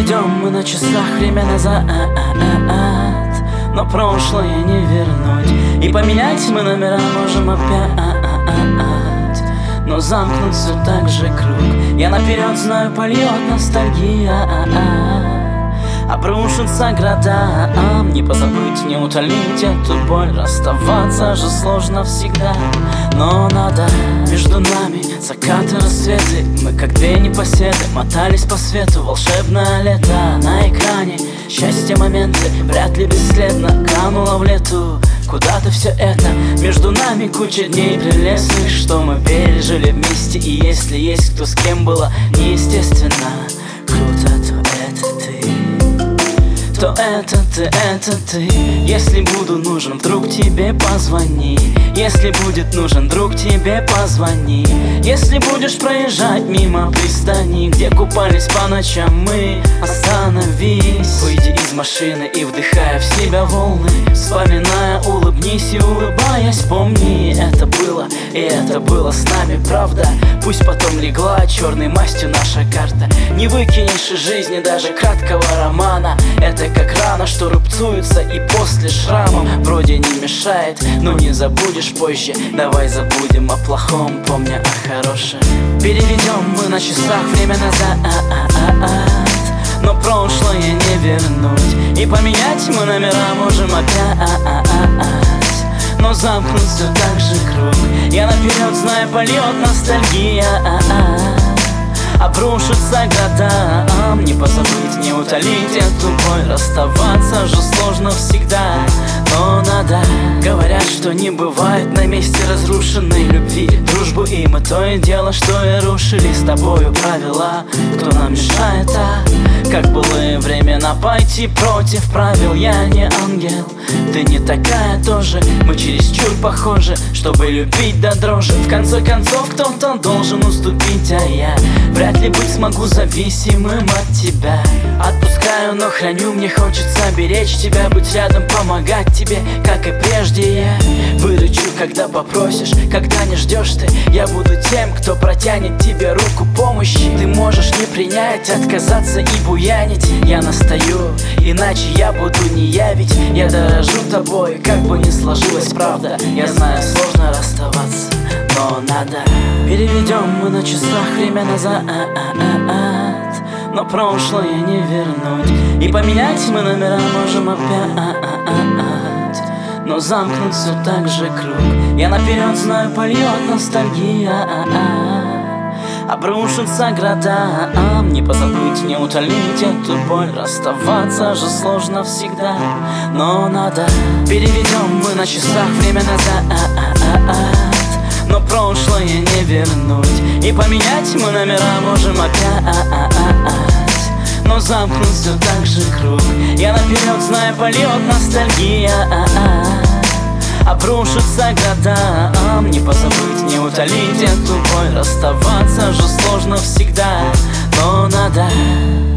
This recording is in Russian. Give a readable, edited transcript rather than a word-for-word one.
Переведем мы на часах время назад, но прошлое не вернуть. И поменять мы номера можем опять, но замкнут все так же круг. Я наперед знаю, польет ностальгия, обрушится города. Не позабыть, не утолить эту боль. Расставаться же сложно всегда, но надо. Между нами закаты, рассветы, мы как две непоседы мотались по свету. Волшебное лето на экране, счастье моменты вряд ли бесследно кануло в лету. Куда-то все это, между нами куча дней прелестных, что мы пережили вместе. И если есть кто с кем было неестественно круто, то это ты. Если буду нужен, вдруг тебе позвони. Если будет нужен, друг, тебе позвони. Если будешь проезжать мимо пристани, где купались по ночам мы, остановись. Выйди из машины и, вдыхая в себя волны, вспоминая, улыбнись и, улыбаясь, помни, это было, и это было с нами, правда. Пусть потом легла черной мастью наша карта. Не выкинешь из жизни даже краткого романа. Это как рана, что рубцуется и после шрамом вроде не мешает, но не забудешь позже. Давай забудем о плохом, помня о хорошем. Переведем мы на часах время назад, но прошлое не вернуть. И поменять мы номера можем опять, но замкнут все так же круг. Я наперед знаю, польет ностальгия, обрушится города. Не позабыть, не утолить эту боль. Расставаться же сложно всегда, но надо. Говорят, что не бывает на месте разрушенной любви. Дружбу и мы то и дело, что и рушили с тобою правила. Кто нам мешает, как былые времена, пойти против правил? Я не ангел, ты не такая тоже. Мы чересчур похожи, чтобы любить до дрожи. В конце концов, кто-то должен уступить, а я вряд ли быть смогу зависимым от тебя. Отпускаю, но храню, мне хочется беречь тебя, быть рядом, помогать тебе, как и прежде. Я выручу, когда попросишь, когда не ждешь ты. Я буду тем, кто протянет тебе руку помощи. Ты можешь не принять, отказаться и буянить. Я настаю, иначе я буду не я, ведь я дорожу тобой, как бы ни сложилась правда. Я знаю, сложно расставаться, но надо. Переведем мы на часах время назад, но прошлое не вернуть. И поменять мы номера можем опять, но замкнут все так же круг. Я наперед знаю, польет ностальгия, обрушится города. Не позабыть, не утолить эту боль. Расставаться же сложно всегда, но надо. Переведем мы на часах время назад, но прошлое не вернуть. И поменять мы номера можем опять, но замкнут все так же круг. Я наперед знаю, польет ностальгия, обрушится города. Не позабыть, не утолить эту боль. Расставаться же сложно всегда, но надо.